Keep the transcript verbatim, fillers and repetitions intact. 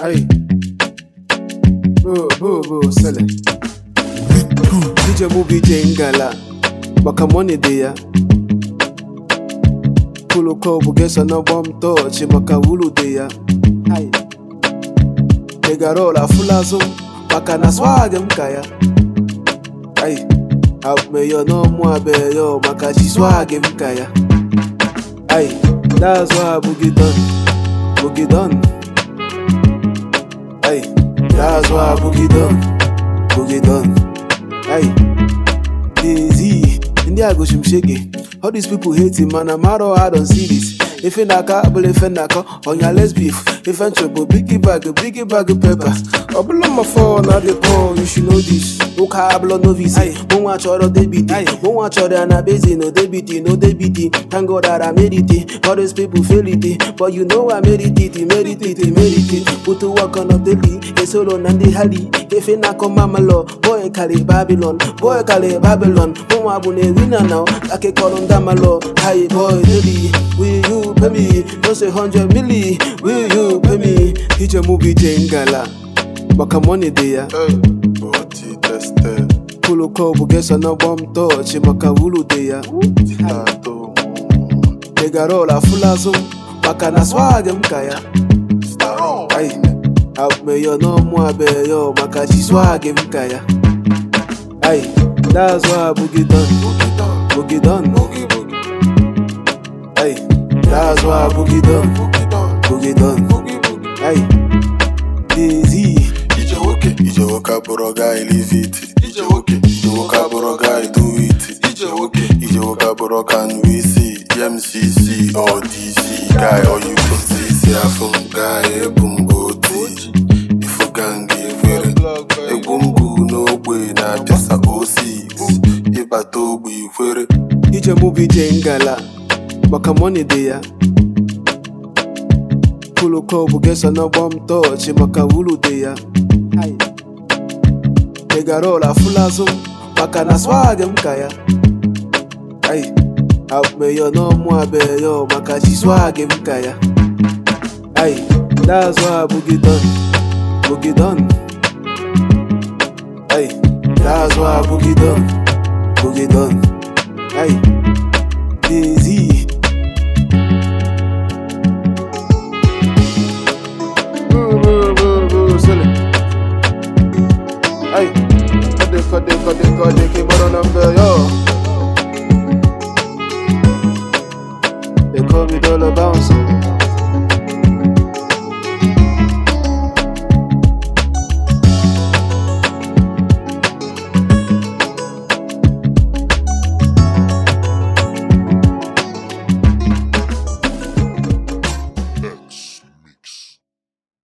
Hey, boo boo boo, sell it. D J Movie Jengala, maka money there. Kulu kobu gesa no bomb touch, maka wulu there. Hey, Negarola fulazo, maka na swag mkaya. Hey, out me yo no more be yo, maka chi swag mkaya. Hey, that's why boogie done, boogie done. Hey, that's why boogie done, boogie done. Hey, Daisy, India go shim shake. All these people hate him, man. I'm out of I don't see this. If in a car, but if in a car, on your let's beef. If I'm trouble, biggie bag, biggie bag of pepper. I below my phone, not the call, you should know this. No cablo, no visa. Won't watch all of the B T. Won't watch all the anabase, no D B T, no D B T. Thank God that I made it. All these people feel it. But you know I made it, made it, made it. Put to work on a daily, a solo and the hali. If in a come, mama law, boy, Cali Babylon, boy, Cali Babylon. Won't I winner now? I can call on Damalo. Hi, boy, daily. Will you pay me? Don't say hundred milli. Will you pay me? D J Movie Jengala, maka money there. Boti teste. Kulu kobu gesa no bomb touch, maka wulu there. Stato. Negarola fulazo, maka na swag mkaya. Staro. Hey, out me yo no more be yo, maka chi swag mkaya. Hey, that's why boogie done, Boogie done. boogie done. Boogie boogie. Hey, that's why boogie done, Boogie done. boogie done. Boogie boogie. Hey, Daisy. Ije woke. Ije woka boroga leave it. Ije woke. Ije woka boroga do it. Ije woke. Ije woka boroga we see. M C C or D C guy or you put C C afun guy ebum boti. Ifu gangi vere. Egumbu no way na piasa O six. Ibato we vere. D J Movie Jengala, maka money there. Kulu kobu gesa no bomb touch, maka wulu there. Hey, Negarola fulazo, maka na swag mkaya. Hey, out me yo no more be yo, maka chi swag mkaya. Hey, that's why boogie done, boogie done. Hey, that's why boogie done, boogie done. Hey, Daisy. Boo, boo, boo, boo, sell it. Hey, kade, kade, kade, kade, keep on number, yo. They call me Dollar Bouncer.